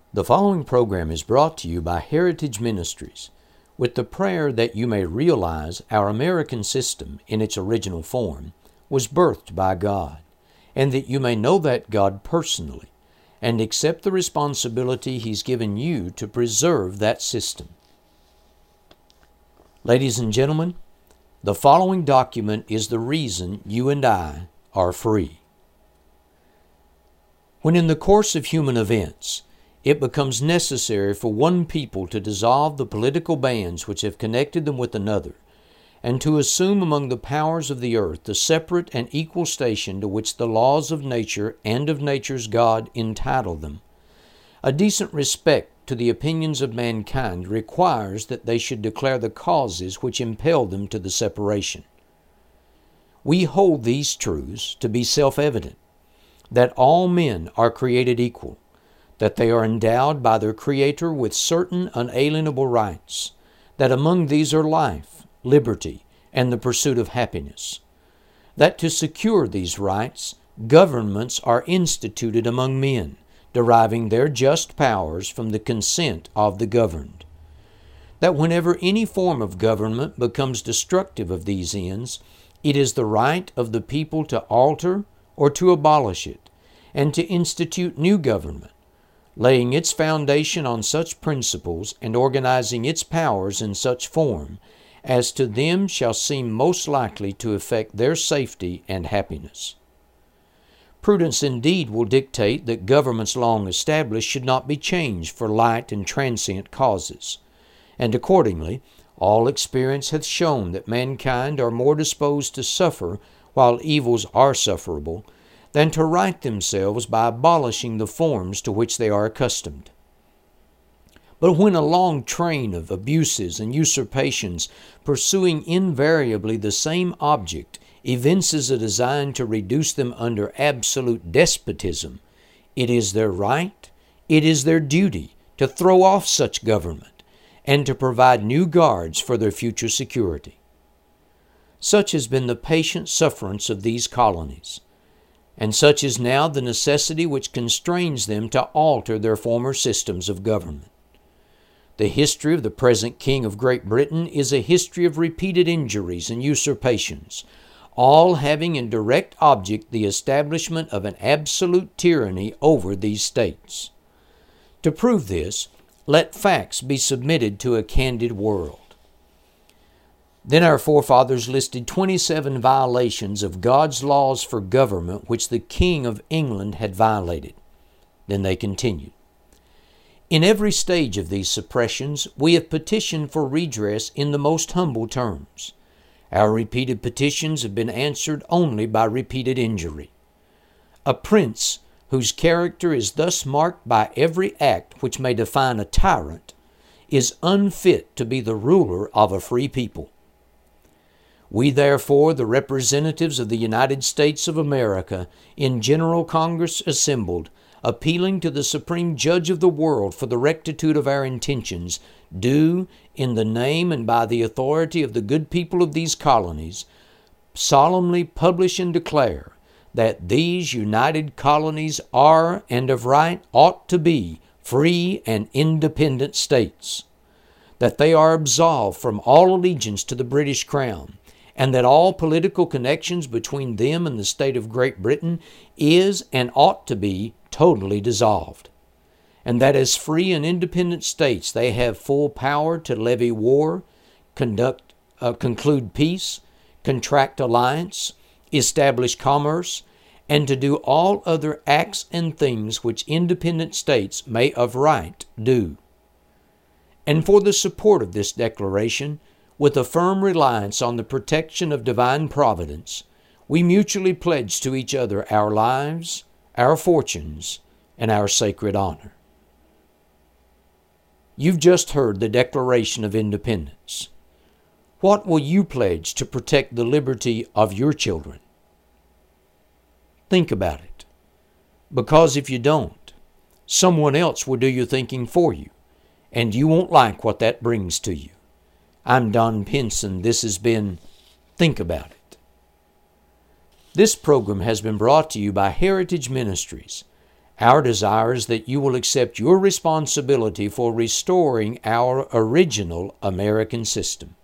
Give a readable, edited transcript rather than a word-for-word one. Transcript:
The following program is brought to you by Heritage Ministries with the prayer that you may realize our American system in its original form was birthed by God, and that you may know that God personally and accept the responsibility He's given you to preserve that system. Ladies and gentlemen, the following document is the reason you and I are free. When in the course of human events, it becomes necessary for one people to dissolve the political bands which have connected them with another, and to assume among the powers of the earth the separate and equal station to which the laws of nature and of nature's God entitle them. A decent respect to the opinions of mankind requires that they should declare the causes which impelled them to the separation. We hold these truths to be self-evident, that all men are created equal, that they are endowed by their Creator with certain unalienable rights, that among these are life, liberty, and the pursuit of happiness, that to secure these rights, governments are instituted among men, deriving their just powers from the consent of the governed, that whenever any form of government becomes destructive of these ends, it is the right of the people to alter or to abolish it, and to institute new government, laying its foundation on such principles and organizing its powers in such form as to them shall seem most likely to effect their safety and happiness. Prudence indeed will dictate that governments long established should not be changed for light and transient causes, and accordingly all experience hath shown that mankind are more disposed to suffer while evils are sufferable, than to right themselves by abolishing the forms to which they are accustomed. But when a long train of abuses and usurpations, pursuing invariably the same object, evinces a design to reduce them under absolute despotism, it is their right, it is their duty to throw off such government and to provide new guards for their future security. Such has been the patient sufferance of these colonies, and such is now the necessity which constrains them to alter their former systems of government. The history of the present King of Great Britain is a history of repeated injuries and usurpations, all having in direct object the establishment of an absolute tyranny over these states. To prove this, let facts be submitted to a candid world. Then our forefathers listed 27 violations of God's laws for government which the King of England had violated. Then they continued. In every stage of these suppressions, we have petitioned for redress in the most humble terms. Our repeated petitions have been answered only by repeated injury. A prince whose character is thus marked by every act which may define a tyrant is unfit to be the ruler of a free people. We therefore, the representatives of the United States of America, in General Congress assembled, appealing to the Supreme Judge of the world for the rectitude of our intentions, do, in the name and by the authority of the good people of these colonies, solemnly publish and declare that these united colonies are and of right ought to be free and independent states, that they are absolved from all allegiance to the British Crown, and that all political connections between them and the state of Great Britain is and ought to be totally dissolved, and that as free and independent states they have full power to levy war, conclude peace, contract alliance, establish commerce, and to do all other acts and things which independent states may of right do. And for the support of this declaration, with a firm reliance on the protection of divine providence, we mutually pledge to each other our lives, our fortunes, and our sacred honor. You've just heard the Declaration of Independence. What will you pledge to protect the liberty of your children? Think about it, because if you don't, someone else will do your thinking for you, and you won't like what that brings to you. I'm Don Pinson. This has been Think About It. This program has been brought to you by Heritage Ministries. Our desire is that you will accept your responsibility for restoring our original American system.